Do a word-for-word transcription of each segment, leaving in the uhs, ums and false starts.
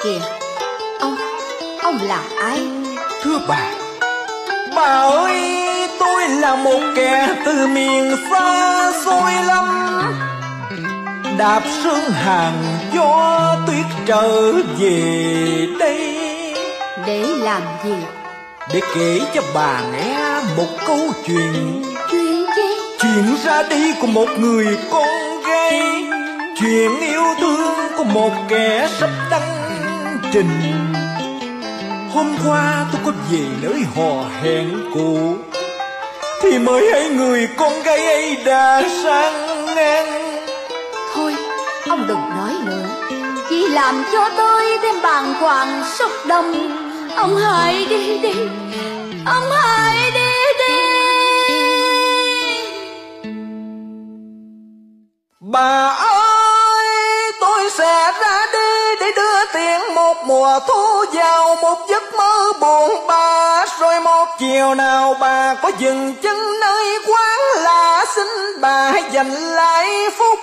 kìa. Ông, ông là ai? Thưa bà, bà ơi, tôi là một kẻ từ miền xa xôi lắm, đạp sương hàng gió tuyết trở về đây. Để làm gì? Để kể cho bà nghe một câu chuyện. Chuyện gì? Chuyện ra đi của một người con gái, chuyện yêu thương của một kẻ sắp đăng trình. Hôm qua tôi có về nơi hò hẹn cũ, thì mới thấy người con gái ấy đã sang ngang. Thôi, ông đừng nói nữa, chỉ làm cho tôi thêm bàng hoàng xúc động. Ông hãy đi đi, ông hãy đi đi. Bà ơi, tôi sẽ ra đi để đưa tiền một mùa thu vào một giấc mơ buồn bã. Rồi một chiều nào bà có dừng chân nơi quán lạ, xin bà dành lại phút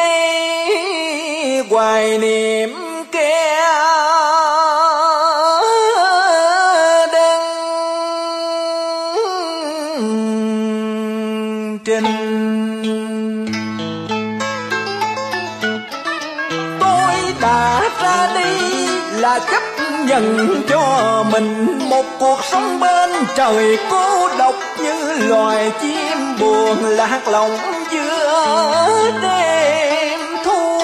giây hoài niệm kẻ đơn trình. Tôi đã ra đi là chấp nhận cho mình một cuộc sống bên trời cô độc, như loài chim buồn lạc lòng giữa đêm thu.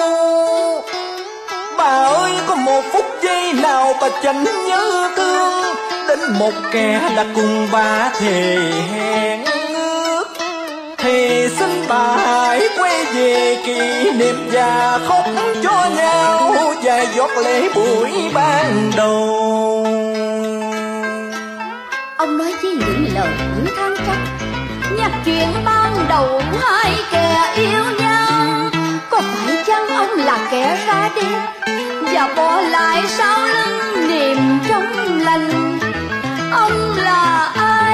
Bà ơi, có một phút giây nào bà chẳng nhớ thương đến một kẻ đã cùng bà thề hẹn ước, thì xin bà hãy quay về kỷ niệm và khóc cho nhau vài giọt lệ buổi ban đầu. Ông nói với những lời những than trách, nhắc chuyện ban đầu hai kẻ yêu nhau. Có phải chăng ông là kẻ ra đi và bỏ lại sau lưng niềm trong lành? Ông là ai?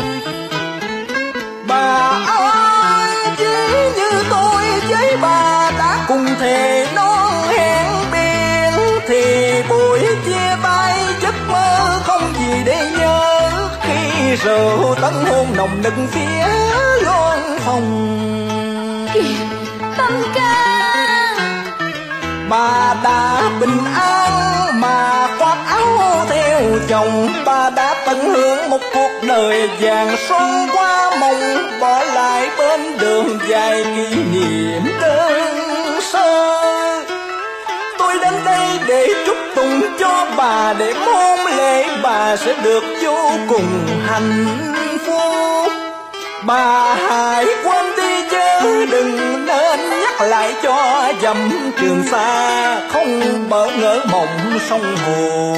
Bà ơi, chỉ như tôi với bà đã cùng thề non hẹn biển, thì buổi chia tay giấc mơ không gì để nhớ. Khi rượu tấn hôn nồng nực phía loan phòng, Kìa Tâm ca, bà đã bình an mà khoác áo theo chồng. Bà đã tận hưởng một cuộc đời vàng son qua mộng, bỏ lại bên đường dài kỷ niệm đơn sơ. Tôi đến đây để chúc tụng cho bà, để mong lễ bà sẽ được vô cùng hạnh phúc. Bà hãy quên đi chứ đừng nên nhắc lại cho dầm Trường Sa không bỡ ngỡ mộng sông hồ.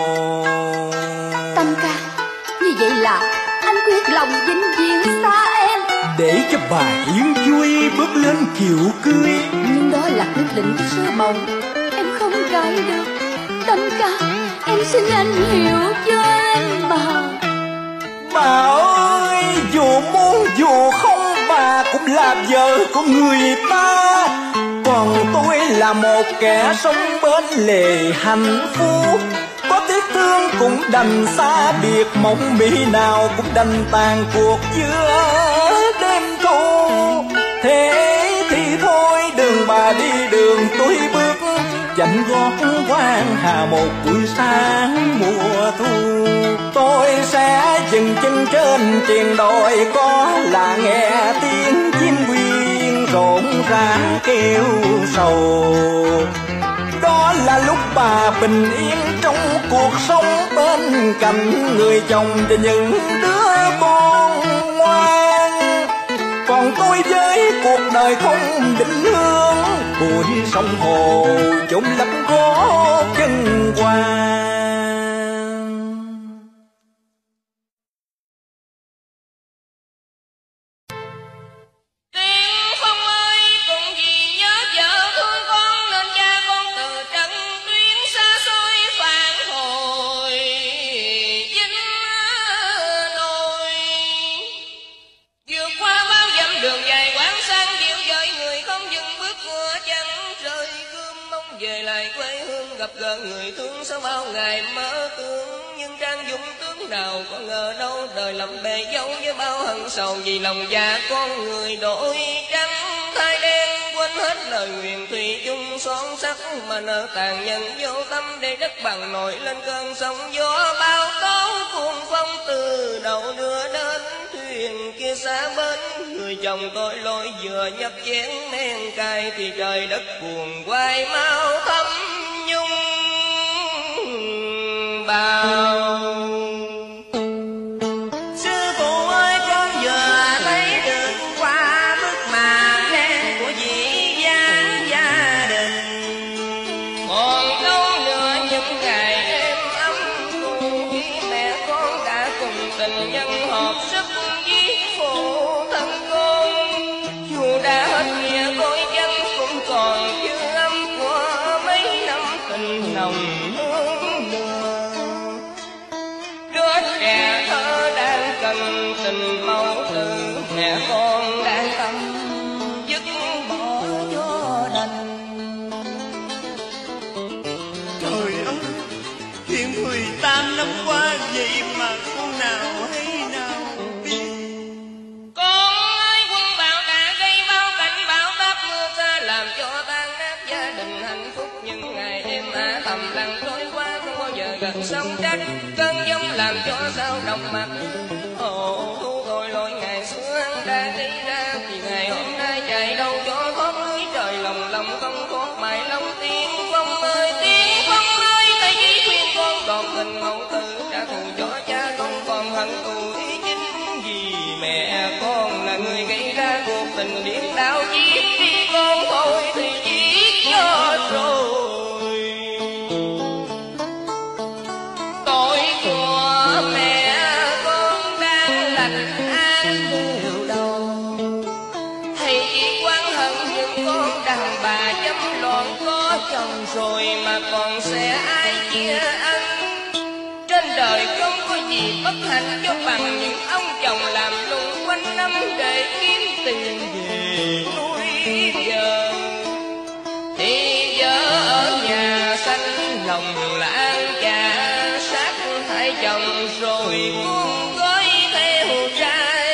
Tâm ca, như vậy là anh quyết lòng vĩnh viễn xa em, để cho bà yên vui bước lên kiệu cưới. nhưng đó là quyết định của sứ màu, em không cãi được. Tâm ca, em xin anh hiểu cho em mà. Bà ơi, dù muốn dù không bà cũng là vợ của người ta, còn tôi là một kẻ sống bên lề hạnh phúc. Có tiếc thương cũng đành xa biệt, mong mỹ nào cũng đành tàn cuộc giữa đêm thu. Thế thì thôi đường bà đi đường tôi bước, chạnh gót quang hà một buổi sáng mùa thu. Tôi sẽ dừng chân trên triền đồi, có là nghe tiếng chim quyên rộn ràng kêu sầu. Đó là lúc bà bình yên trong cuộc sống, bên cạnh người chồng và những đứa con ngoan. Còn tôi với cuộc đời không định hướng, bụi sông hồ chốn lấp gót chân qua. về lại quê hương gặp gỡ người thương sau bao ngày mơ tưởng. Nhưng trang dũng tướng nào có ngờ đâu đời lầm bề dấu với bao hận sầu, vì lòng già con người đổi trắng thay đen, quên hết lời nguyện thủy chung son sắc mà nợ tàn nhân vô tâm, để đất bằng nổi lên cơn sóng gió bao tố cuồng phong từ đầu đưa đến thuyền kia xa bến. Người chồng tôi lỗi vừa nhấp chén men cay thì trời đất buồn quay mau thăm nhung bao. Sư phụ ơi con vừa thấy được qua bức màn đen của vị gia gia đình, còn đâu nữa những ngày êm ấm cùng khi mẹ con đã cùng tình nhân hợp sức giết phụ thân con. Dù đã hết nghĩa đôi chân cũng còn dư âm của mấy năm tình nồng hương lửa. Đứa trẻ thơ đang cần tình mẫu tử, mẹ con đang tâm dứt bỏ cho đành. Trời ơi, chuyện mười tám năm qua vậy mà con nào hay nào biết. Con ơi quân bão đã gây bao cảnh bão táp mưa xa, làm cho tan nát gia đình hạnh phúc. Nhưng ngày em ả thầm lặng trôi qua, không bao giờ gần sông trách. Cơn giông làm cho sao động mặt ồ thu rồi lỗi ngày xưa hắn đã đi ra, thì ngày hôm nay chạy đâu cho thoát lưới. Trời lòng lòng không thoát mãi lòng tiếng phong ơi, tiếng phong ơi, tay chỉ khuyên con đòn tình mẫu tử, trả thù cho cha không còn hận thù ý chính. Vì mẹ con là người gây ra cuộc tình điên đảo, giết đi con thôi thì giết cho rồi. Tội của mẹ con đang lành an điều đầu, hay chỉ quán hận những con đàn bà dâm loạn có chồng rồi mà còn sẽ ai chia ăn. Trên đời không có gì bất hạnh cho bằng những ông chồng làm lụng quanh năm để kiếm tiền về nuôi vợ. Thì vợ ở nhà xanh lòng là ăn chả, sát hại chồng rồi buông gói theo trai.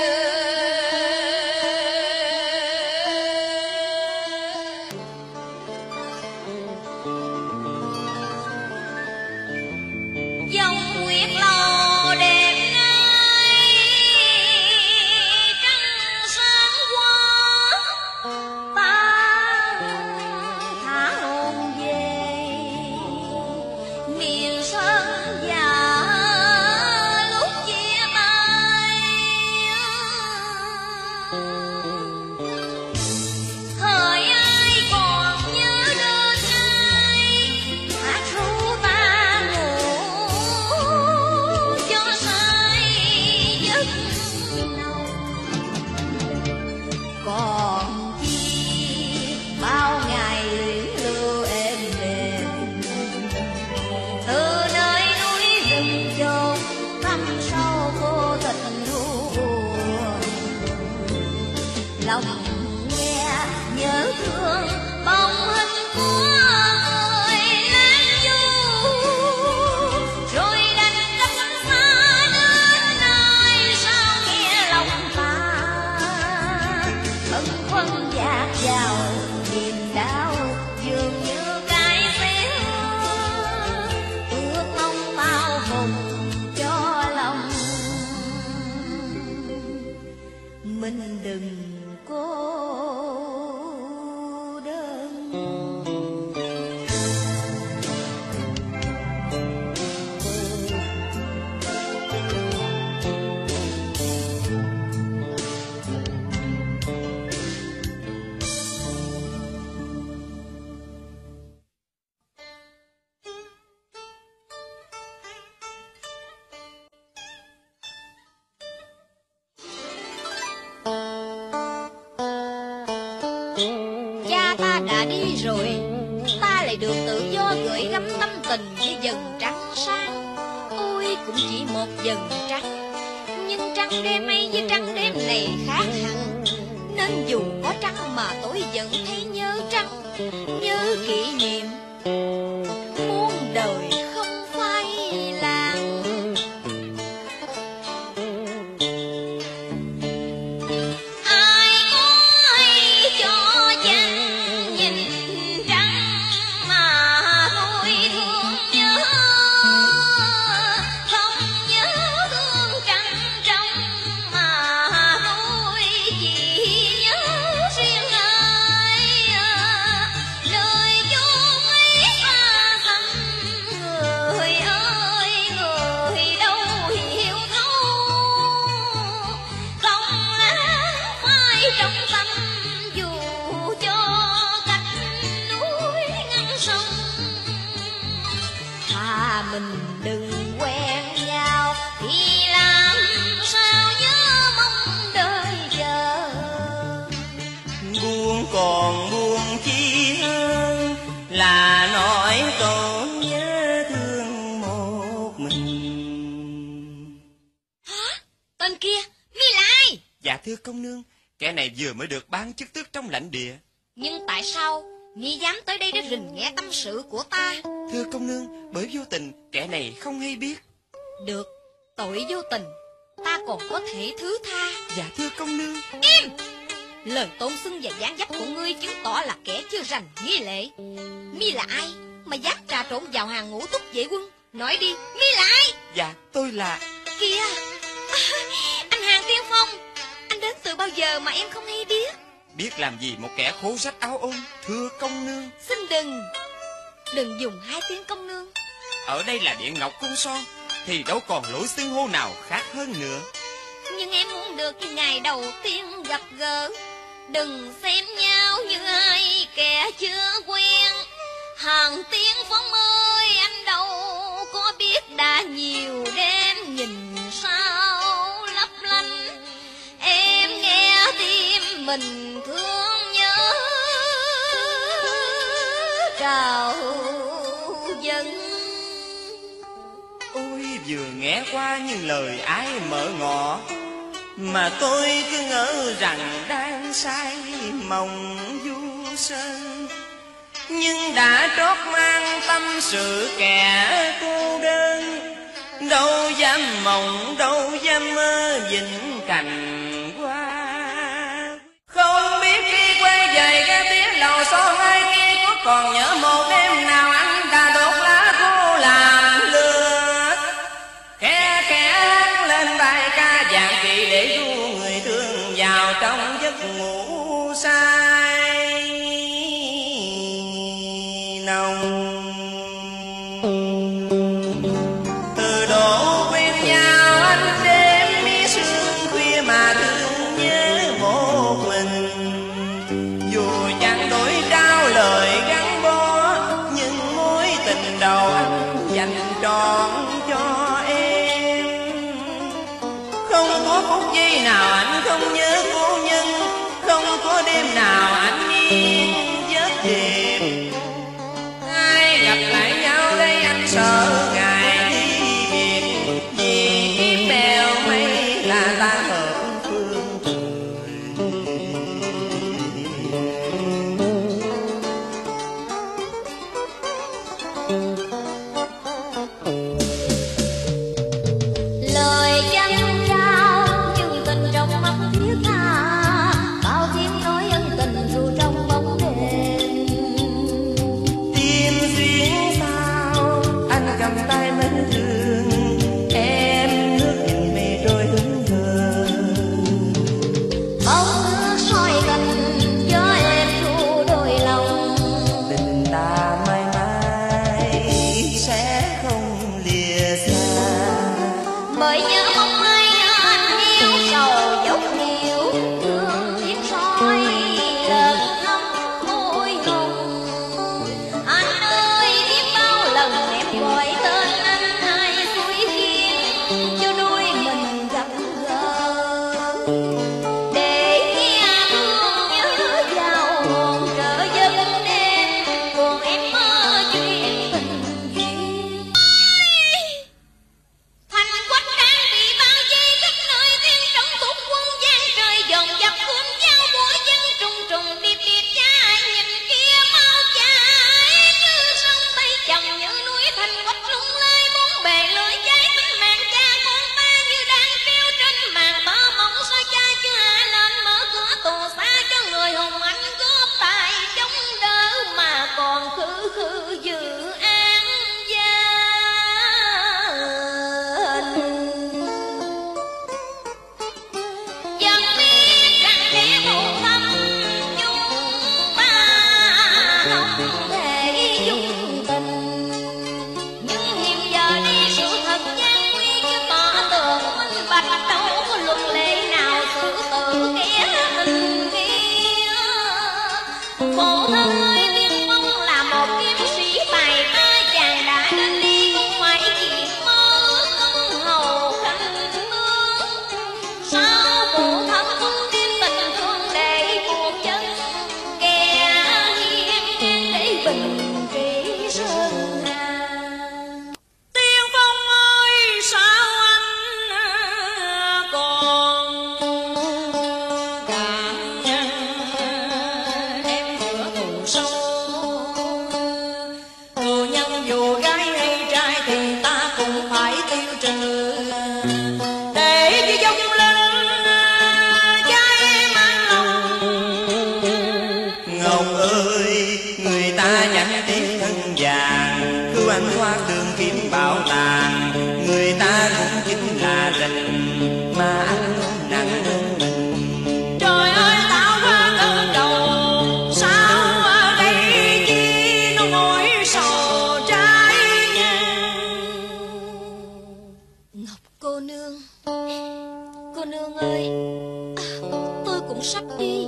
dòng nguyệt lò đêm nay trăng sáng qua, ta thả hồn về miền sơn già lúc chia tay. Thời ai còn nhớ đơn ai hát ru ta ngủ cho say giấc nồng. Còn chi bao ngày luyến lưu êm đềm, từ nơi núi rừng chôn thăm sâu vô tình ru buồn. Lòng nghe nhớ thương bóng hình của người lãng du, rồi đành cách xa đến nơi sao nghe lòng ta bâng khuâng dạt vào niềm đau. Dường như cái xé ước mong bao vùng cho lòng mình đừng cô đơn. Cha ta đã đi rồi, ta lại được tự do gửi gắm tâm tình với dần trắng sáng. Ôi cũng chỉ một dần trắng, nhưng trăng đêm ấy với trăng đêm này khác hẳn. Nên dù có trăng mà tôi vẫn thấy nhớ trăng, nhớ kỷ niệm muôn đời không phai làng. Ai ơi cho danh nhìn trăng mà tôi thương nhớ, không nhớ thương trăng trong mà tôi chỉ nhớ riêng ai. Lời du ấy xa xăm, người ơi người đâu hiểu thấu, không lẽ phải trong tâm dù cho cách núi ngăn sông. Thà mình đừng quen nhau thì làm sao nhớ mong đời chờ. Buồn còn buồn chi hơn là nỗi tôi nhớ thương một mình. Hả? Tên kia, mi là ai? Dạ thưa công nương, kẻ này vừa mới được ban chức tước trong lãnh địa. Nhưng tại sao mi dám tới đây để rình nghe tâm sự của ta? Thưa công nương, bởi vô tình kẻ này không hay biết. Được, tội vô tình ta còn có thể thứ tha. Dạ thưa công nương. Im! Lời tôn xưng và dáng dấp của ngươi chứng tỏ là kẻ chưa rành nghi lễ. Mi là ai mà dám trà trộn vào hàng ngũ túc vệ quân? Nói đi, mi là ai? Dạ tôi là... Kìa, anh Hàng Tiên Phong, anh đến từ bao giờ mà em không hay biết? Biết làm gì một kẻ khố rách áo ôm, thưa công nương. Xin đừng, đừng dùng hai tiếng công nương. Ở đây là Điện Ngọc Cung Son, thì đâu còn lối xưng hô nào khác hơn nữa. Nhưng em muốn được như ngày đầu tiên gặp gỡ. Đừng xem nhau như ai kẻ chưa quen. Hàng Tiên Phong ơi, anh đâu có biết đã nhiều đêm nhìn sao lấp lánh. Em nghe tim mình thương nhớ trào dâng. Ôi vừa nghe qua những lời ái mở ngỏ, mà tôi cứ ngỡ rằng đang say mộng du sơn. Nhưng đã trót mang tâm sự kẻ cô đơn, đâu dám mộng đâu dám mơ vĩnh cành qua. Không biết khi quay về cái tiếng lầu son ai kia, có còn nhớ một đêm nào anh đã đốt lá khô làm lửa, khe khẽ hát lên bài ca dạng kỳ để ru người thương vào trong giấc ngủ say nồng. Từ độ quen nhau anh đêm mi sương khuya mà thương nhớ một mình, dù chẳng đổi trao lời gắn bó, nhưng mối tình đầu anh dành trọn cho em. Không có phút giây nào anh không nhớ cô nhân, không có đêm nào anh yên giấc đêm. Ai gặp lại nhau đây anh sợ ngày đi biệt, vì kiếp bèo mây là ta hợp phương trời. Lời dân trao nhưng tình trong mắt thiết tha, bao tiếng nói ân tình dù trong bóng đêm. Tim duyên sao anh cầm tay mến thương, em nước nhìn mây trôi hững hờ. Bóng nước soi gần gió em thu đôi lòng. Tình ta mãi mãi sẽ không lìa xa, Bởi nhớ không ai anh yêu sầu dốc nhiều, thương tiếng soi lần năm môi hồng. Anh ơi biết bao lần em gọi tên anh hai suối khiến cho đôi mình gặp gỡ. Để nghe thương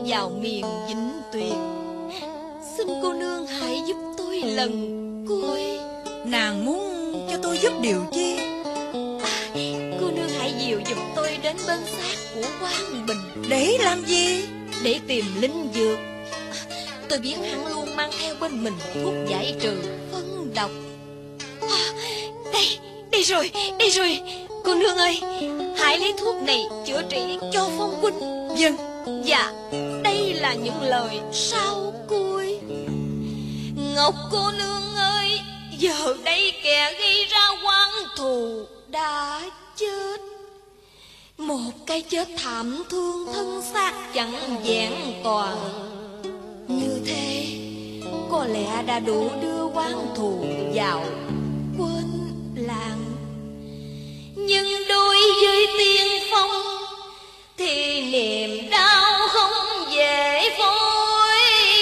vào miền vĩnh tuyệt. Xin cô nương hãy giúp tôi lần cuối. Nàng muốn cho tôi giúp điều chi? À, cô nương hãy dìu giúp tôi đến bên xác của Quang Bình. Để làm gì? Để tìm linh dược. Tôi biết hắn luôn mang theo bên mình thuốc giải trừ phân độc. À, đây, đây rồi, đây rồi. Cô nương ơi, hãy lấy thuốc này chữa trị cho Phong huynh. Vâng. Dạ, đây là những lời sau cuối. Ngọc cô nương ơi, giờ đây kẻ gây ra oán thù đã chết. Một cái chết thảm thương, thân xác chẳng vẹn toàn. Như thế có lẽ đã đủ đưa oán thù vào quên lãng. Nhưng đối với Tiên Phong thì niềm đau không dễ phôi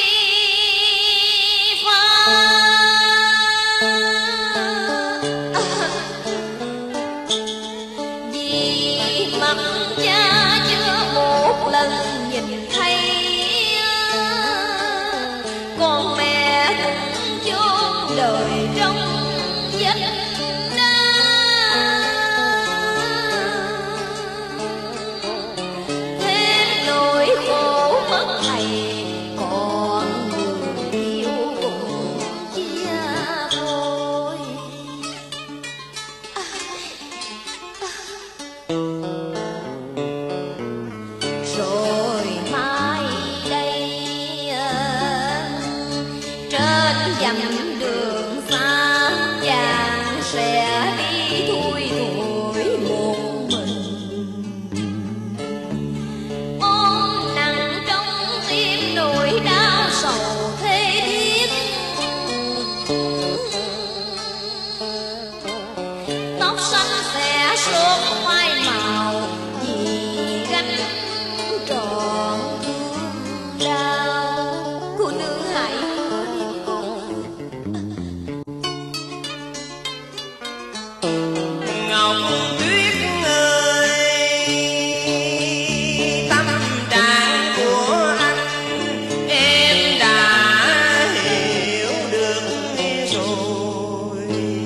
pha. Vì mặt cha chưa một lần nhìn thấy, con mẹ cũng chốn đời trong vách đá. Thêm nỗi khổ mất thầy, còn người yêu cũng chia thôi. À, à. Rồi mai đây trên dặm đường xa chàng sẽ đi thui thủi một mình, ôm nặng trong tim nỗi đau sầu thê thiết. Tóc xanh sẽ sớm phai màu vì gánh trọn thương đau. Cô nương hãy hứa đi con. Ngọc Tuyết ơi, tâm trạng của anh em đã hiểu được rồi.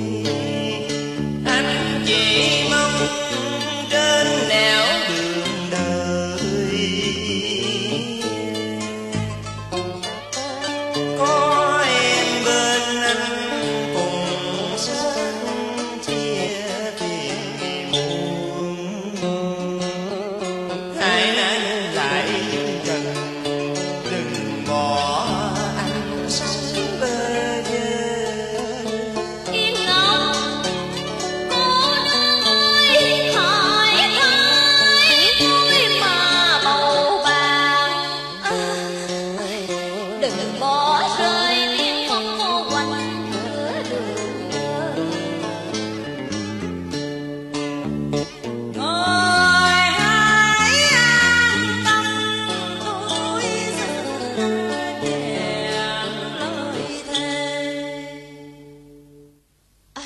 Anh chỉ mong trên nẻo đường đời có em bên anh cùng sớm chia phiền muộn. Hãy nán lại dần, đừng bỏ anh sống bơ vơ. Yên Ngọc, cô nương ơi, hãy thấy tôi mà bầu bạn. À, đừng bỏ rơi Tiên Phong cô quanh giữa đường đời. Ngồi hãy an tâm, tôi xin vẹn lời thề. À,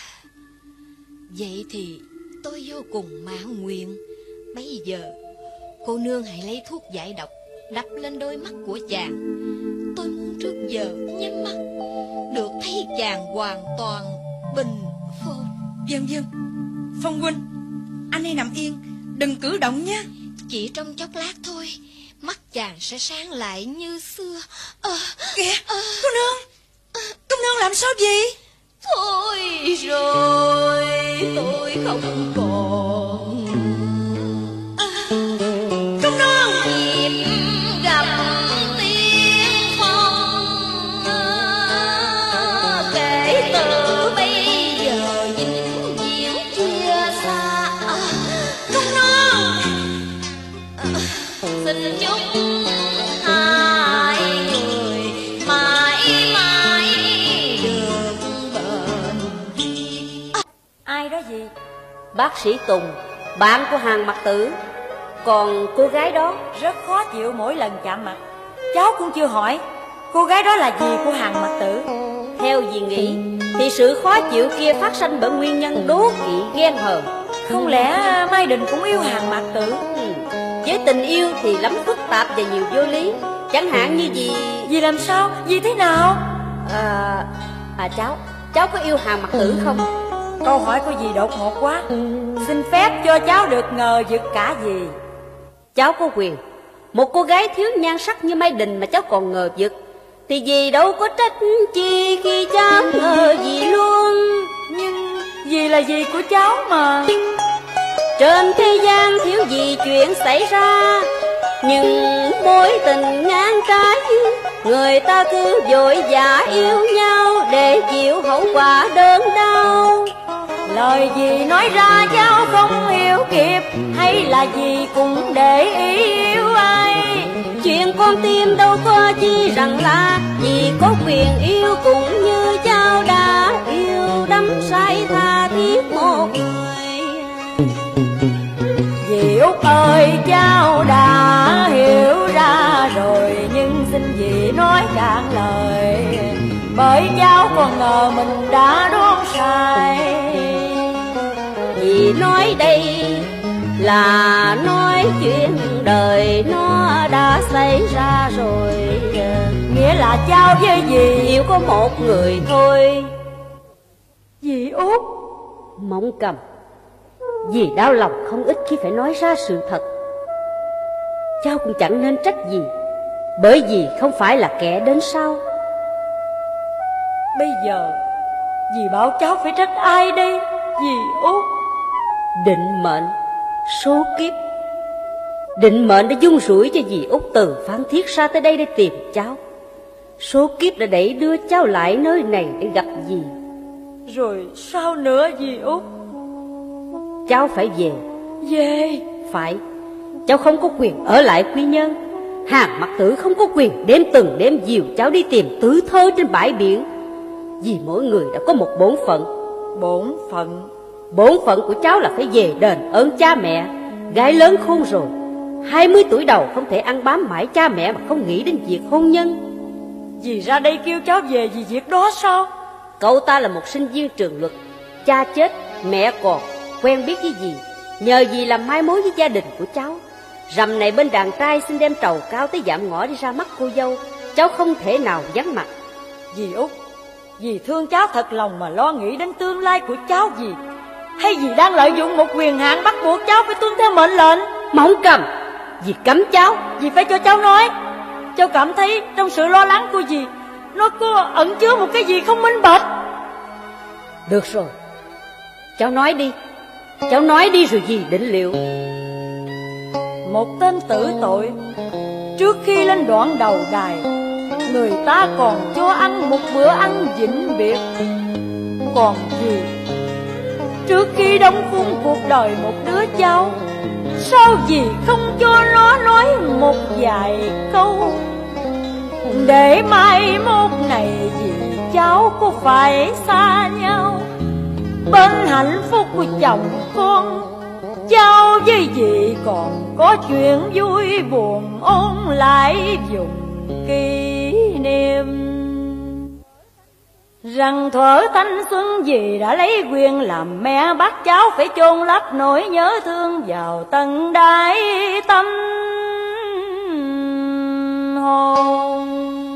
vậy thì tôi vô cùng mãn nguyện. Bây giờ cô nương hãy lấy thuốc giải độc đắp lên đôi mắt của chàng. Tôi muốn trước giờ nhắm mắt được thấy chàng hoàn toàn bình phục. Vâng vâng. Phong huynh, anh hãy nằm yên, đừng cử động nhé. Chỉ trong chốc lát thôi, mắt chàng sẽ sáng lại như xưa. Ờ, Kìa, ờ, cô nương, cô nương làm sao vậy? thôi rồi, tôi không còn à, Cô nương, dịp gặp Tiên Phong. À, kể từ bây giờ vĩnh viễn chia xa. À, cô nương. à, xin chúc hai người mãi mãi được bền duyên. Ai đó gì? Bác sĩ Tùng, bạn của Hàn Mặc Tử. Còn cô gái đó? Rất khó chịu mỗi lần chạm mặt. Cháu cũng chưa hỏi cô gái đó là gì của Hàn Mặc Tử. Theo dì nghĩ thì sự khó chịu kia phát sinh bởi nguyên nhân đố kỵ ghen hờn. Không lẽ Mai Đình cũng yêu Hàn Mặc Tử? Ừ. Với tình yêu thì lắm phức tạp và nhiều vô lý. Chẳng hạn như gì... Dì làm sao? Dì thế nào? À, à cháu, cháu có yêu Hàng Mặc Tử không? Câu hỏi của dì đột ngột quá. Xin phép cho cháu được ngờ vực cả dì. Cháu có quyền. Một cô gái thiếu nhan sắc như Mai Đình mà cháu còn ngờ vực thì dì đâu có trách chi khi cháu ngờ dì luôn. Nhưng dì là dì của cháu mà. Trên thế gian thiếu gì chuyện xảy ra, nhưng mối tình ngang trái người ta cứ vội vã yêu nhau để chịu hậu quả đớn đau. Lời dì nói ra cháu không hiểu kịp, hay là dì cũng để ý yêu ai? Chuyện con tim đâu có chi rằng là dì có quyền yêu cũng như cháu đã yêu đắm say tha thiết một người. Dì Út ơi, cháu đã hiểu ra rồi, nhưng xin dì nói cạn lời, bởi cháu còn ngờ mình đã đoán sai. Dì nói đây là nói chuyện đời nó đã xảy ra rồi. Nghĩa là cháu với dì yêu có một người thôi. Dì Út. Mộng Cầm, dì đau lòng không ít khi phải nói ra sự thật. Cháu cũng chẳng nên trách dì, bởi vì không phải là kẻ đến sau. Bây giờ dì bảo cháu phải trách ai đây dì Út? Định mệnh, số kiếp. Định mệnh đã dung rủi cho dì Út từ Phan Thiết ra tới đây để tìm cháu. Số kiếp đã đẩy đưa cháu lại nơi này để gặp dì. Rồi sao nữa dì Út? Cháu phải về. Về? Phải. Cháu không có quyền ở lại Quy Nhơn. Hàng Mặc Tử không có quyền đêm từng đêm dìu cháu đi tìm tứ thơ trên bãi biển. Vì mỗi người đã có một bổn phận. Bổn phận? Bổn phận của cháu là phải về đền ơn cha mẹ. Gái lớn khôn rồi, hai mươi tuổi đầu không thể ăn bám mãi cha mẹ mà không nghĩ đến việc hôn nhân. Dì ra đây kêu cháu về vì việc đó sao? Cậu ta là một sinh viên trường luật, cha chết, mẹ còn, quen biết với dì, nhờ dì làm mai mối với gia đình của cháu. Rằm này bên đàn trai xin đem trầu cao tới dạm ngõ đi ra mắt cô dâu, cháu không thể nào vắng mặt. Dì Út, dì thương cháu thật lòng mà lo nghĩ đến tương lai của cháu dì, hay dì đang lợi dụng một quyền hạn bắt buộc cháu phải tuân theo mệnh lệnh? Mộng Cầm, dì cấm cháu. Dì phải cho cháu nói. Cháu cảm thấy trong sự lo lắng của dì nó có ẩn chứa một cái gì không minh bạch. Được rồi, cháu nói đi. Cháu nói đi rồi dì định liệu. Một tên tử tội, trước khi lên đoạn đầu đài, người ta còn cho ăn một bữa ăn vĩnh biệt. Còn dì, trước khi đóng khung cuộc đời một đứa cháu, sao dì không cho nó nói một vài câu, để mai mốt này dì cháu có phải xa nhau, bên hạnh phúc của chồng con, cháu với dì còn có chuyện vui buồn ôn lại dùng kỷ niệm. Rằng thuở thanh xuân dì đã lấy quyền làm mẹ, bắt cháu phải chôn lấp nỗi nhớ thương vào tận đáy tâm hồn.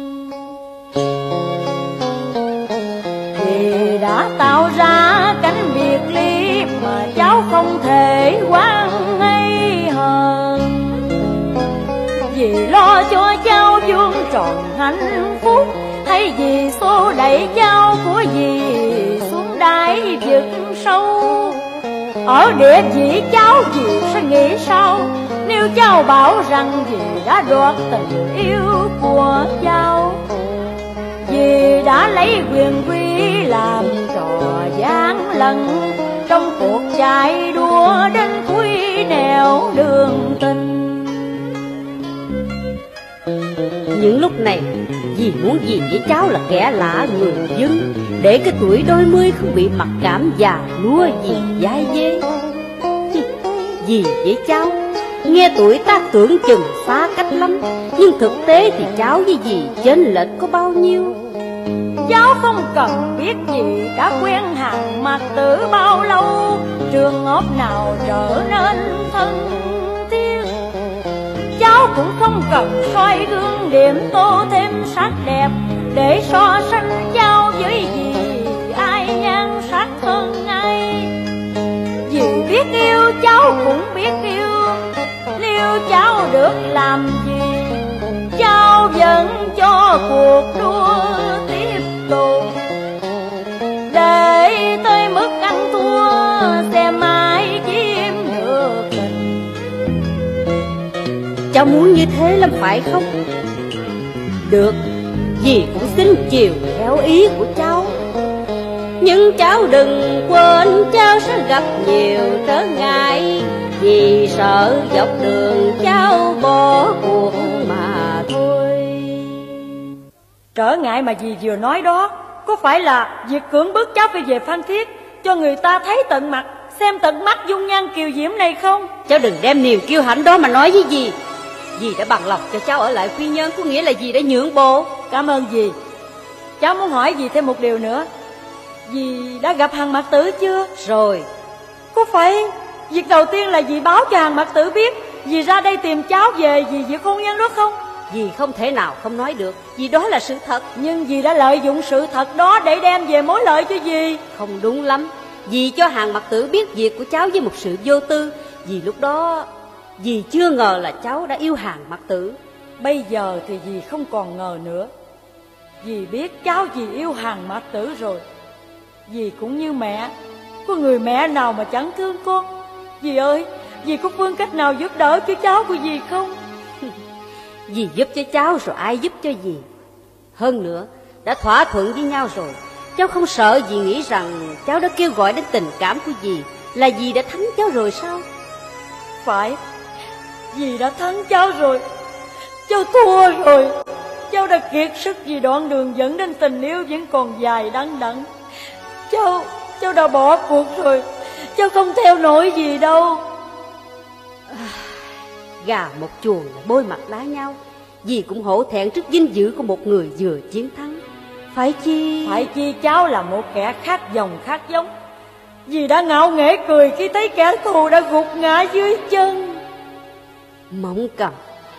Dì đã tạo ra cánh biệt ly mà cháu không thể oán hay hờn. Dì lo cho cháu vuông tròn hạnh phúc, hay vì xô đẩy cháu của dì xuống đáy vực sâu? Ở địa chỉ cháu dì sẽ nghĩ sao nếu cháu bảo rằng dì đã đoạt tình yêu của cháu? Dì đã lấy quyền quý làm trò gian lận trong cuộc chạy đua đến cuối nẻo đường tình. Những lúc này dì muốn dì với cháu là kẻ lạ người dân, để cái tuổi đôi mươi không bị mặc cảm già lúa dì dai dê. Dì với cháu nghe tuổi tác tưởng chừng xa cách lắm, nhưng thực tế thì cháu với dì chênh lệch có bao nhiêu? Cháu không cần biết dì đã quen Hàng Mặc Tử bao lâu, trường ốp nào trở nên thân thiết. cũng không cần soi gương điểm tô thêm sắc đẹp, để so sánh cháu với dì ai nhan sắc hơn ai. Dì biết yêu cháu cũng biết yêu, nếu cháu được làm gì cháu vẫn cho cuộc đua tiếp tục, để tới mức ăn thua xem ai chiếm được mình. Cháu muốn như thế lắm phải không? Được, dì cũng xin chiều theo ý của cháu. Nhưng cháu đừng quên cháu sẽ gặp nhiều trở ngại, vì sợ dọc đường cháu bỏ cuộc mà thôi. Trở ngại mà dì vừa nói đó có phải là việc cưỡng bức cháu phải về Phan Thiết, cho người ta thấy tận mặt, xem tận mắt dung nhan kiều diễm này không? Cháu đừng đem niềm kiêu hãnh đó mà nói với dì. Dì đã bằng lòng cho cháu ở lại Quy Nhơn, có nghĩa là dì đã nhượng bộ. Cảm ơn dì. Cháu muốn hỏi dì thêm một điều nữa. Dì đã gặp Hàn Mạc Tử chưa? Rồi. Có phải việc đầu tiên là dì báo cho Hàn Mạc Tử biết dì ra đây tìm cháu về vì việc hôn nhân đó không? Dì không thể nào không nói được, vì đó là sự thật. Nhưng dì đã lợi dụng sự thật đó để đem về mối lợi cho dì. Không đúng lắm. Dì cho Hàn Mạc Tử biết việc của cháu với một sự vô tư. Vì lúc đó dì chưa ngờ là cháu đã yêu Hàn Mạc Tử. Bây giờ thì dì không còn ngờ nữa. Dì biết cháu dì yêu Hàn Mạc Tử rồi. Dì cũng như mẹ, có người mẹ nào mà chẳng thương con. Dì ơi, dì có phương cách nào giúp đỡ cho cháu của dì không? Dì giúp cho cháu rồi ai giúp cho dì. Hơn nữa, đã thỏa thuận với nhau rồi. Cháu không sợ dì nghĩ rằng cháu đã kêu gọi đến tình cảm của dì, là dì đã thắng cháu rồi sao? Phải, dì đã thắng cháu rồi. Cháu thua rồi. Cháu đã kiệt sức vì đoạn đường dẫn đến tình yêu vẫn còn dài đắng đẵng. Cháu, cháu đã bỏ cuộc rồi. Cháu không theo nổi gì đâu. Gà một chuồng là bôi mặt lá nhau. Dì cũng hổ thẹn trước vinh dự của một người vừa chiến thắng. Phải chi Phải chi cháu là một kẻ khác dòng khác giống. Dì đã ngạo nghễ cười khi thấy kẻ thù đã gục ngã dưới chân. Mộng Cầm,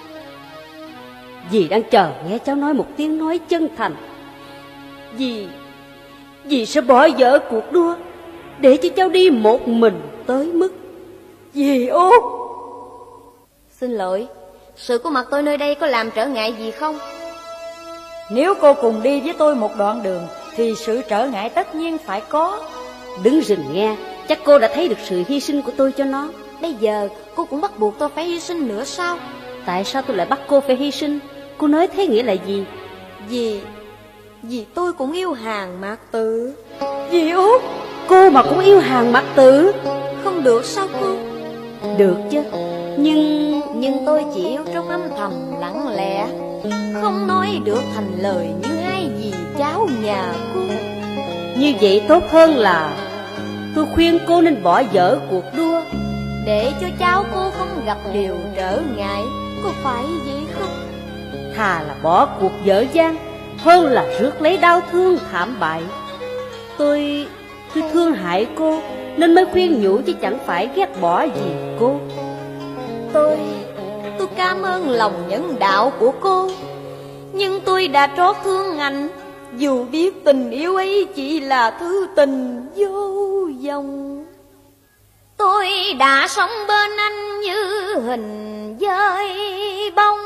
dì đang chờ nghe cháu nói một tiếng nói chân thành. Dì Dì sẽ bỏ dở cuộc đua để cho cháu đi một mình tới mức. Dì Út, Xin lỗi, sự có mặt tôi nơi đây có làm trở ngại gì không? nếu cô cùng đi với tôi một đoạn đường thì sự trở ngại tất nhiên phải có. Đứng rình nghe, chắc cô đã thấy được sự hy sinh của tôi cho nó. Bây giờ cô cũng bắt buộc tôi phải hy sinh nữa sao? Tại sao tôi lại bắt cô phải hy sinh? Cô nói thế nghĩa là gì? Vì Vì tôi cũng yêu Hàn Mạc Tử. Dì Út, Cô mà cũng yêu Hàn Mạc Tử? Không được sao cô? Được chứ, nhưng... Nhưng tôi chỉ yêu trong âm thầm lặng lẽ, không nói được thành lời như hai dì cháu nhà cô. Như vậy tốt hơn là tôi khuyên cô nên bỏ dở cuộc đua, để cho cháu cô không gặp điều trở ngại. Có phải vậy không? thà là bỏ cuộc dở dang hơn là rước lấy đau thương thảm bại. Tôi... tôi thương hại cô nên mới khuyên nhủ, chứ chẳng phải ghét bỏ gì cô. Tôi... tôi cảm ơn lòng nhân đạo của cô, nhưng tôi đã trót thương anh, dù biết tình yêu ấy chỉ là thứ tình vô vọng. Tôi đã sống bên anh như hình dơi bóng,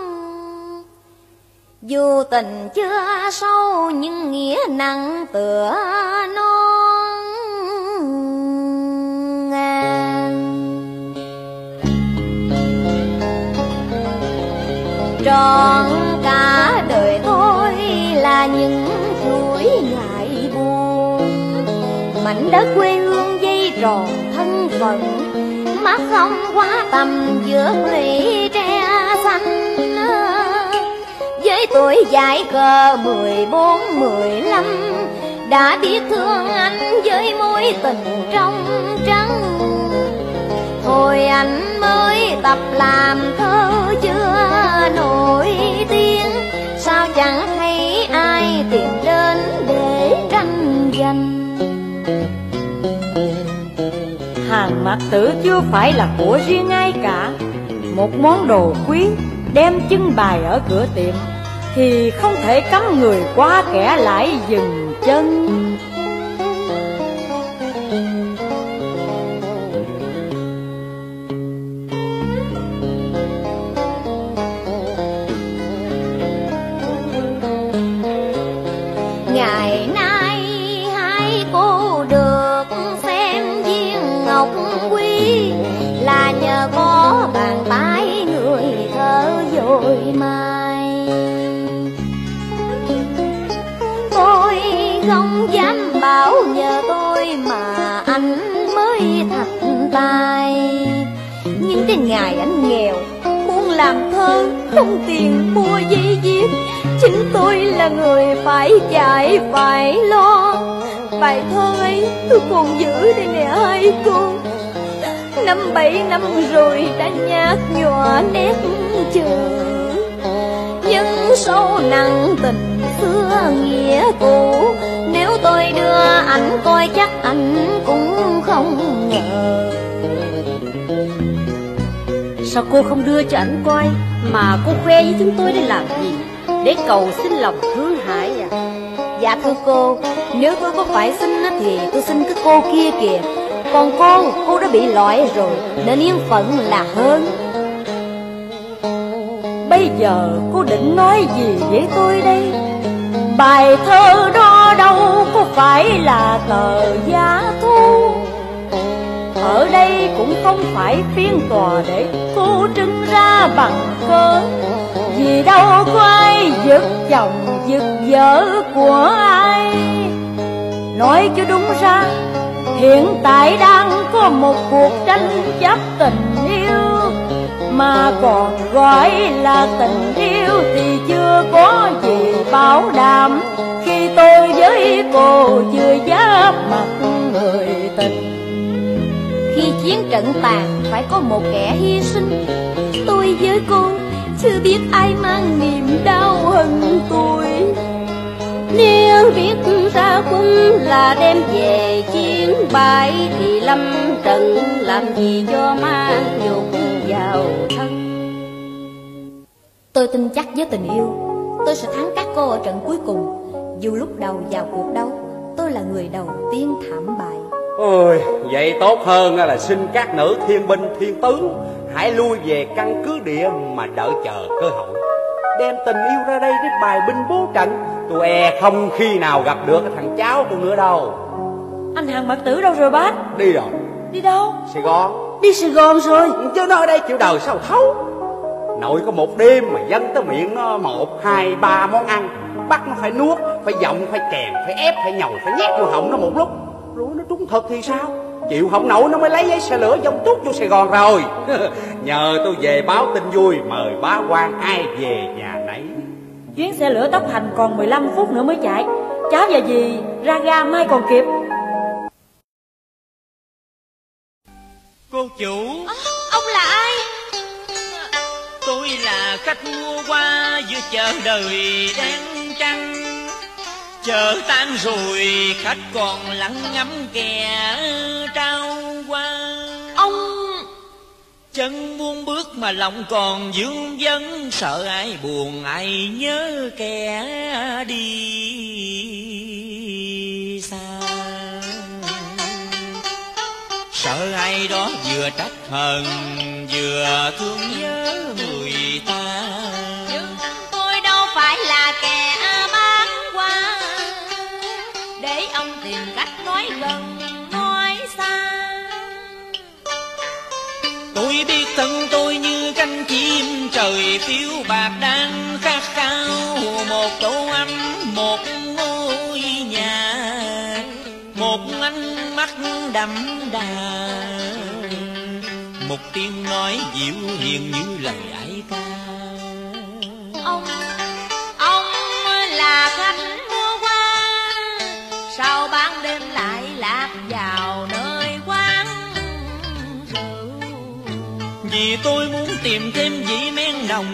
dù tình chưa sâu nhưng nghĩa nặng tựa non ngàn. Trọn cả đời tôi là những chuỗi ngày buồn, mảnh đất quê hương dây tròn thân phận, mắt không quá tầm giữa lũy tre xanh. Với tuổi dại cờ mười bốn mười lăm, đã biết thương anh với mối tình trong trắng. Hồi anh mới tập làm thơ chưa nổi tiếng, sao chẳng thấy ai tìm đến để tranh giành. Hàn Mạc Tử chưa phải là của riêng ai cả, một món đồ quý đem trưng bày ở cửa tiệm thì không thể cấm người qua kẻ lại dừng chân. Ngày nay hai cô được xem viên ngọc quý là nhờ có bàn tay người thợ dội mai. Tôi không dám bảo nhờ tôi mà anh mới thành tài, nhưng cái ngày anh nghèo muốn làm thơ không tiền mua giấy viết, chính tôi là người phải chạy phải lo. Bài thơ ấy tôi còn giữ đây nè hai cô, năm bảy năm rồi đã nhạt nhòa nét chữ, nhưng sâu nặng tình xưa nghĩa cũ. Nếu tôi đưa ảnh coi chắc anh cũng không ngờ. Sao cô không đưa cho ảnh coi mà cô khoe với chúng tôi để làm gì? Để cầu xin lòng Thương Hải à? Dạ thưa cô, nếu tôi có phải xin thì tôi xin cái cô kia kìa. Còn cô, cô đã bị loại rồi nên yên phận là hơn. Bây giờ cô định nói gì với tôi đây? Bài thơ đó đâu có phải là tờ giá thu. Ở đây cũng không phải phiên tòa để cô trưng ra bằng cớ, vì đâu có ai giật chồng giật vợ của ai. Nói cho đúng ra, hiện tại đang có một cuộc tranh chấp tình yêu, mà còn gọi là tình yêu thì chưa có gì bảo đảm, khi tôi với cô chưa giáp mặt người tình. Khi chiến trận tàn phải có một kẻ hy sinh, tôi với cô chưa biết ai mang niềm đau hận tôi. Nếu biết ra quân là đem về chiến bại thì lâm trận làm gì cho mang nhục vào thân. Tôi tin chắc với tình yêu tôi sẽ thắng các cô ở trận cuối cùng. Dù lúc đầu vào cuộc đấu tôi là người đầu tiên thảm bại. Ôi, vậy tốt hơn là xin các nữ thiên binh thiên tướng hãy lui về căn cứ địa mà đợi chờ cơ hội. Đem tình yêu ra đây để bài binh bố trận, tôi e không khi nào gặp được cái thằng cháu tôi nữa đâu. Anh Hàng Mật Tử đâu rồi bác? Đi rồi. Đi đâu? Sài Gòn. Đi Sài Gòn rồi? Chứ nó ở đây chịu đời sao thấu. Nội có một đêm mà dâng tới miệng nó một, hai, ba món ăn, bắt nó phải nuốt, phải giọng, phải kèm, phải ép, phải nhầu, phải nhét vô họng nó một lúc. Rồi nó trúng thật thì sao? Chịu không nổi nó mới lấy giấy xe lửa dông tút vô Sài Gòn rồi. Nhờ tôi về báo tin vui, mời bá quan ai về nhà nấy. Chuyến xe lửa tốc hành còn mười lăm phút nữa mới chạy. Cháu và dì ra ga mai còn kịp. Cô chủ. À, ông là ai? Tôi là khách mua qua giữa chợ đời đang trăng. Chợ tan rồi khách còn lặng ngắm kẻ trao qua. Ông... Chân buông bước mà lòng còn vương vấn, sợ ai buồn ai nhớ kẻ đi xa. Sợ ai đó vừa trách hờn vừa thương nhớ người ta. Nhưng tôi đâu phải là kẻ bán qua, để ông tìm cách nói gần nói xa. Tôi biết thân tôi như cánh chim trời phiêu bạc đang khát khao một tổ ấm, một ngôi nhà, một ánh mắt đậm đà, một tiếng nói dịu hiền như lời ái ca. Ông, ông là khách mua qua, sao ban đêm lại lạc vào nơi quán rượu? Vì tôi muốn tìm thêm vị men nồng,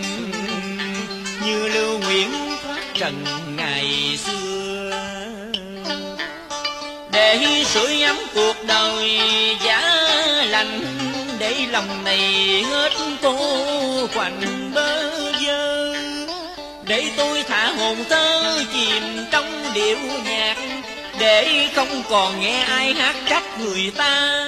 như Lưu Nguyễn thoát trần ngày xưa, để sưởi ấm cuộc đời giá lành, để lòng này hết cô quạnh bơ. để tôi thả hồn thơ chìm trong điệu nhạc, để không còn nghe ai hát trách người ta.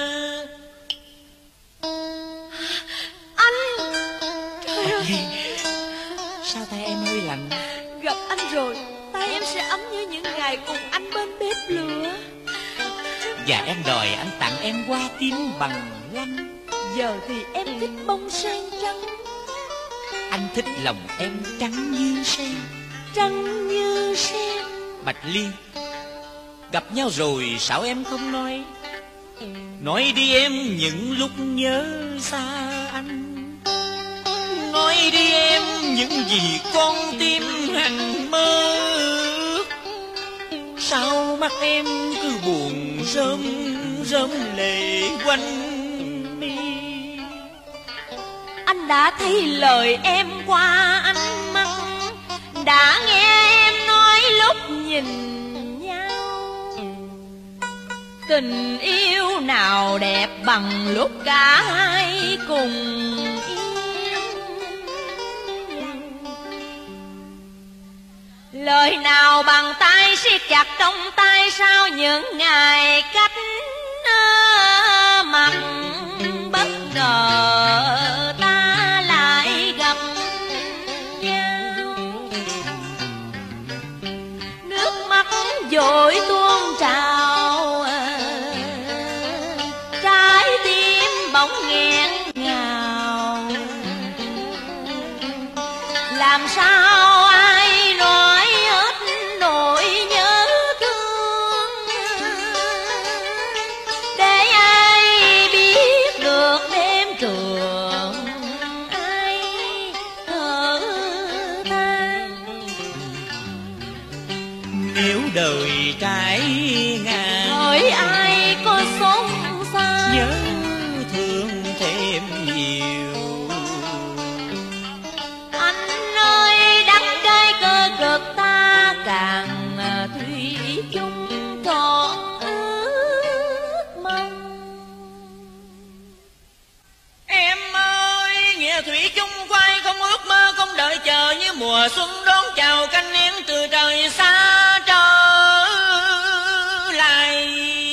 Anh! Trời ơi! Sao tay em hơi lạnh? Gặp anh rồi, tay em sẽ ấm như những ngày cùng anh bên bếp lửa. Và em đòi anh tặng em hoa tím bằng lăng. Giờ thì em thích bông sen trắng. Anh thích lòng em trắng như sen. Trắng như sen. Bạch Liên, gặp nhau rồi sao em không nói? Nói đi em những lúc nhớ xa anh. Nói đi em những gì con tim hằng mơ. Sao mắt em cứ buồn rơm rơm lệ quanh mi? Anh đã thấy lời em qua ánh mắt, đã nghe em nói lúc nhìn nhau. Tình yêu nào đẹp bằng lúc cả hai cùng yêu. Lời nào bằng tay siết chặt trong tay sau những ngày cách mặt, bất ngờ ta lại gặp nhau. Nước mắt dội tuôn trào, trái tim bỗng nghẹn ngào. Làm sao ai nói hết nỗi nhớ thương, để ai biết được đêm trường ai thở than. Nếu đời trải ngang, Hỏi ai có sống xa, nhớ thương thêm nhiều. anh ơi đắng cay cơ cực ta càng thủy chung trọn ước mong. Em ơi nghĩa thủy chung quay, không ước mơ không đợi chờ, như mùa xuân đón chào canh nén từ trời xa trở lại.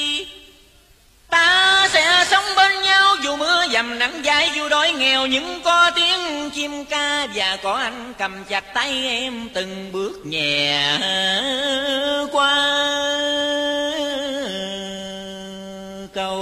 Ta sẽ sống bên nhau dù mưa dầm nắng dài, dù đói nghèo nhưng có tiếng chim ca, và có anh cầm chặt tay em từng bước nhẹ qua cầu.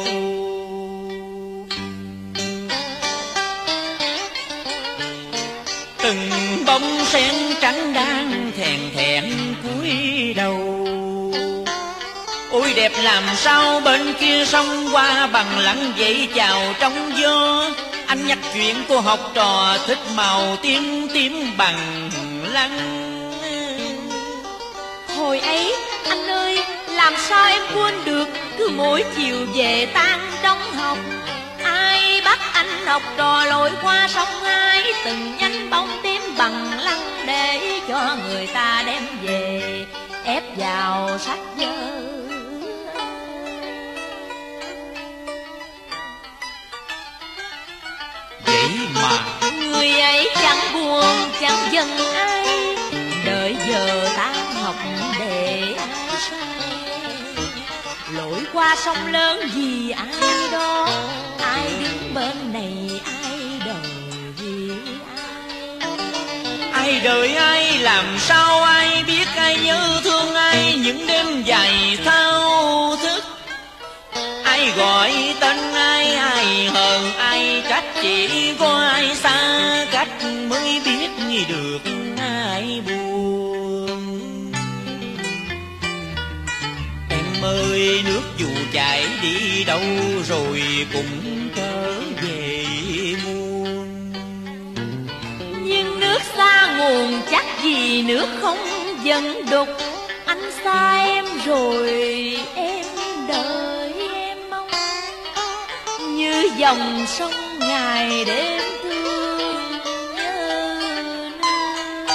Từng bông sen trắng đang thèn thẹn cúi đầu. Ôi đẹp làm sao bên kia sông qua bằng lặng dậy chào trong gió. Anh nhắc chuyện cô học trò thích màu tím tím bằng lăng. Hồi ấy anh ơi làm sao em quên được, cứ mỗi chiều về tan trong học, ai bắt anh học trò lội qua sông hai từng nhánh bông tím bằng lăng, để cho người ta đem về ép vào sách vở. Vậy mà Người ấy chẳng buồn chẳng giận ai, đợi giờ tan học để ai say. Lội qua sông lớn vì ai đó, ai đứng bên này ai đợi vì ai. ai đợi ai làm sao ai biết, ai nhớ thương ai những đêm dài thao thức. Ai gọi tên ai, ai hờn ai trách, chỉ có ai xa cách mới biết nghi được ai buồn. Em ơi nước dù chảy đi đâu rồi cũng trở về muôn. Nhưng nước xa nguồn chắc gì nước không dần đục, anh xa em rồi em đợi em mong, như dòng sông ngày đêm thương nhớ nước.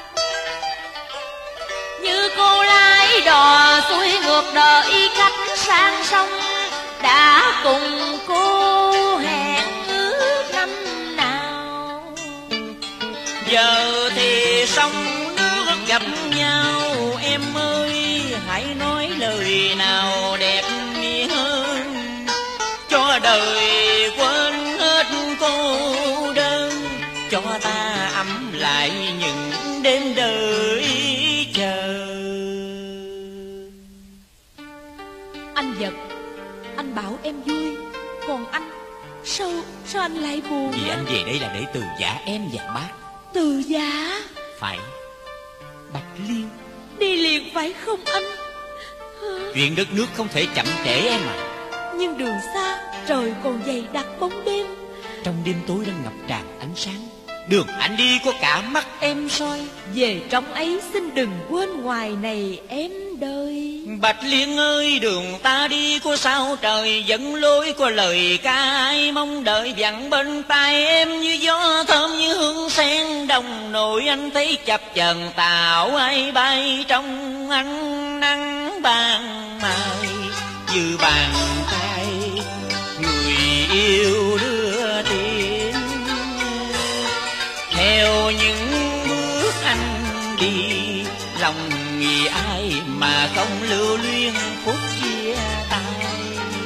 Như cô lái đò xuôi ngược đợi khách sang sông, đã cùng cô hẹn ước năm nào. Giờ thì sông nước gặp nhau em ơi, hãy nói lời nào đẹp nghĩa hơn, cho đời quên hết cô đơn, cho ta ấm lại những đêm đợi chờ. Anh giật, anh bảo em vui, còn anh sao sao anh lại buồn? Vì anh về đây là để từ giả em và bác. Từ giả? Phải. Bạch Liên đi liền phải không anh? Chuyện đất nước không thể chậm trễ em à. Nhưng đường xa, trời còn dày đặc bóng đêm. Trong đêm tối đang ngập tràn ánh sáng, đường anh đi có cả mắt em soi. Về trong ấy xin đừng quên ngoài này em đời. Bạch Liên ơi, đường ta đi có sao trời dẫn lối, có lời ca ai mong đợi vặn bên tai em, như gió thơm như hương sen đồng nội. Anh thấy chập chờn tàu ai bay trong ánh nắng ban mai, như bàn tay người yêu đưa tiếng theo những bước anh đi. Lòng vì ai mà không lưu luyến phút chia tay,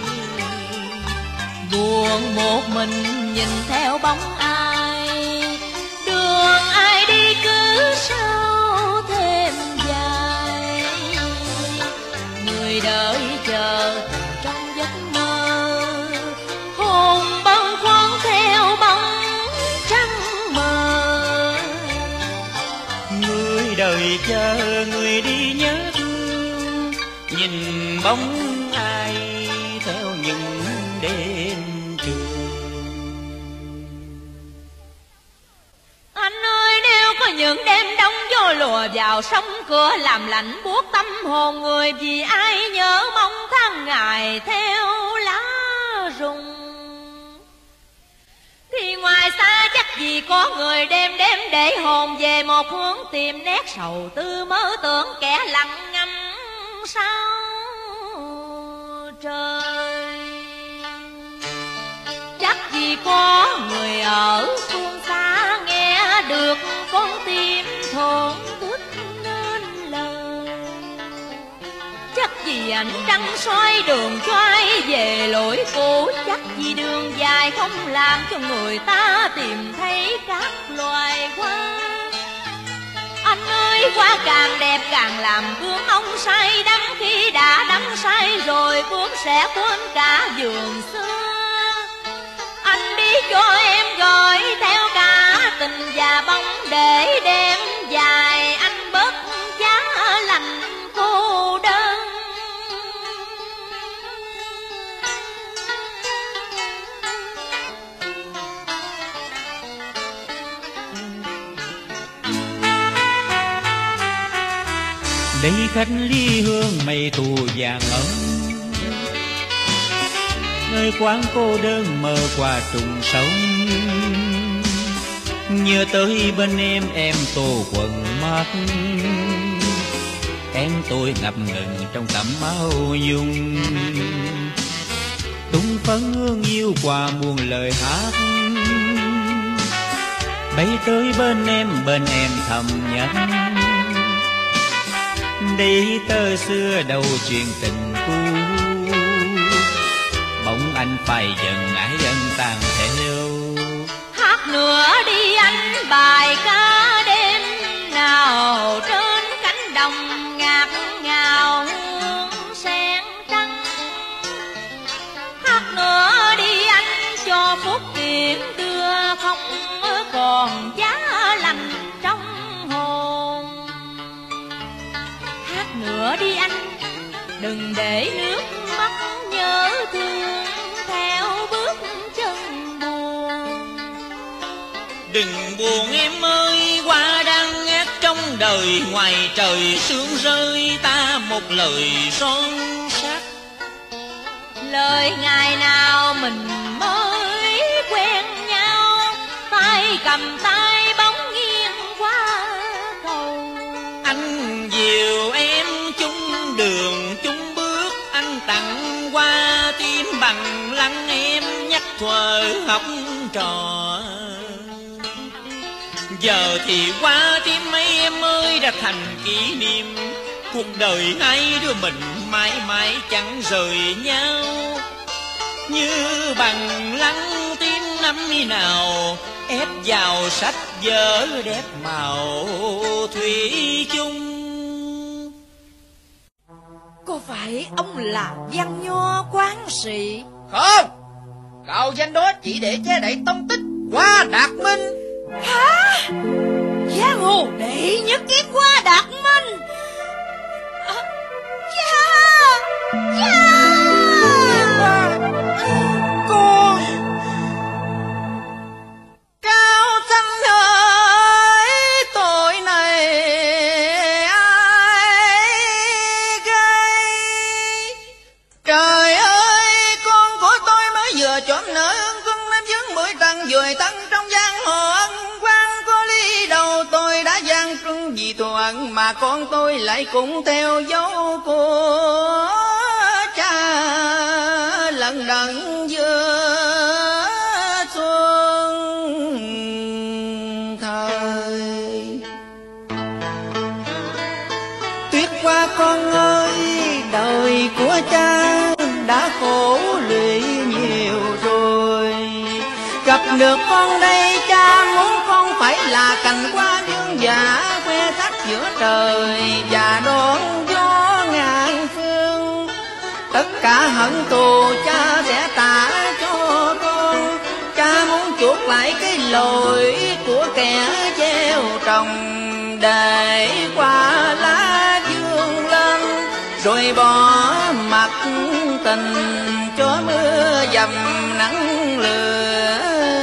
buồn một mình nhìn theo bóng ai, đường ai đi cứ sao thêm dài. Người đợi chờ trong giấc mơ, hồn bâng khuâng theo bóng trăng mờ. Người đợi chờ người đi nhớ thương, nhìn bóng ai theo những đêm trường. Anh ơi, nếu có những đêm đông vô lùa vào sông cửa, làm lạnh buốt tâm hồn người, vì ai nhớ mong tháng ngày theo lá rụng. Thì ngoài xa chắc gì có người đêm đêm để hồn về một hướng, tìm nét sầu tư mơ tưởng kẻ lặng ngắm sao trời. Chắc gì có người ở phương xa nghe được con tim thổn thức nên lời. Chắc gì ánh trăng soi đường cho ai về lối cũ, chắc gì đường dài không làm cho người ta tìm thấy các loài hoa. Anh ơi, hoa càng đẹp càng làm gương ông say đắm, khi đã đắm say rồi bướm sẽ quên cả vườn xưa. Anh đi cho em gửi theo cả tình và bóng, để đêm dài anh bớt giá lạnh cô đơn. Đây khách ly hương mây tù vàng ấm, nơi quán cô đơn mơ qua trùng sông. Nhớ tới bên em, em tô quần mắt, em tôi ngập ngừng trong tấm áo nhung. Tung phấn hương yêu qua muôn lời hát, bay tới bên em, bên em thầm nhắn. Đây tơ xưa đâu chuyện tình cũ, bóng anh phai dần ái ân tàn theo. Hát nữa đi anh bài ca đêm nào, trên cánh đồng ngạt ngào hương sen trắng. Hát nữa đi anh cho phút kiển đưa không còn giá lành trong hồn. Hát nữa đi anh, đừng để nước mắt nhớ thương theo bước chân buồn. Đừng buồn em ơi, hoa đang ngát trong đời, ngoài trời sương rơi ta một lời son sắt. Lời ngày nào mình mới quen nhau, tay cầm tay bóng nghiêng qua cầu. Anh dìu em chung đường chung bước, anh tặng qua tim bằng lăng em nhắc thuở học trò. Giờ thì qua tim mấy em ơi, mới đã thành kỷ niệm. Cuộc đời hai đứa mình mãi mãi chẳng rời nhau, như bằng lăng tím năm nào ép vào sách vở đẹp màu thủy chung. Có phải ông là Văn Nho quán sĩ? Không, cậu danh đó chỉ để che đậy tông tích Hoa Đạt Minh. Hả? Giang hồ đệ nhất cái Hoa Đạt Minh? À, cha, cha. Con Cao Thanh ơi, tội này ai gây? Trời ơi, con của tôi mới vừa chọn nợ quân năm dương mười tầng dười tăng trong giang hồ ân quan có lý đầu tôi đã gian truân vì thù hận mà con tôi lại cũng theo dấu của cha lần đận giữa xuân thời. Tuyết qua con ơi, đời của cha đã khổ lụy nhiều rồi. Gặp được con đây cha muốn con phải là cành hoa dương giả khoe sắc giữa trời và đón gió ngàn phương. Tất cả hận thù cha sẽ trả cho con. Cha muốn chuộc lại cái lỗi của kẻ gieo trồng để qua lá dương lên, rồi bỏ mặt tình cho mưa dầm nắng lửa.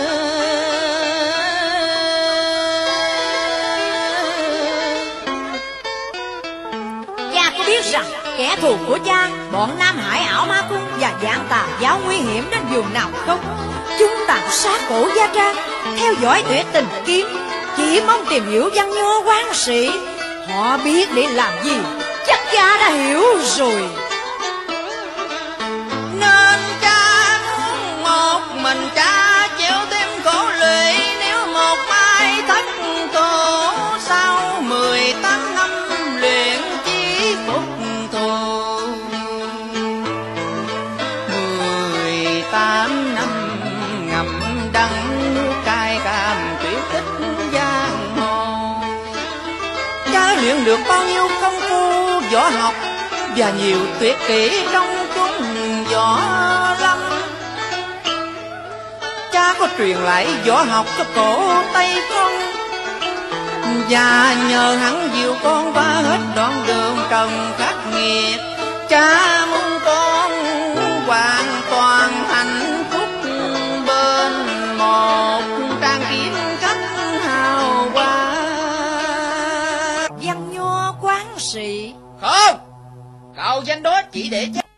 Cha có biết rằng kẻ thù của cha, bọn Nam Hải ảo ma cung và dạng tà giáo nguy hiểm đến vùng nào không? Chúng tàn sát cổ gia trang, theo dõi tuyệt tình kiếm, chỉ mong tìm hiểu Văn Nho quán sĩ. Họ biết để làm gì, chắc cha đã hiểu rồi. Nên cha muốn một mình cha chịu thêm khổ lụy. Nếu một mai thất tổ sau mười tám năm luyện chí phục thù. Mười tám năm ngậm đắng cay cam tuyệt tích giang hồ. Cha luyện được bao nhiêu công phu võ học và nhiều tuyệt kỹ trong chúng võ lâm. Cha có truyền lại võ học cho cổ Tây Phong, và nhờ hắn dìu con qua hết đoạn đường trần khắc nghiệt. Cha muốn con hoàn toàn hạnh phúc bên một trang kiếm khách hào hoa. Văn Nho quán sĩ? Không, cậu danh đó chỉ để che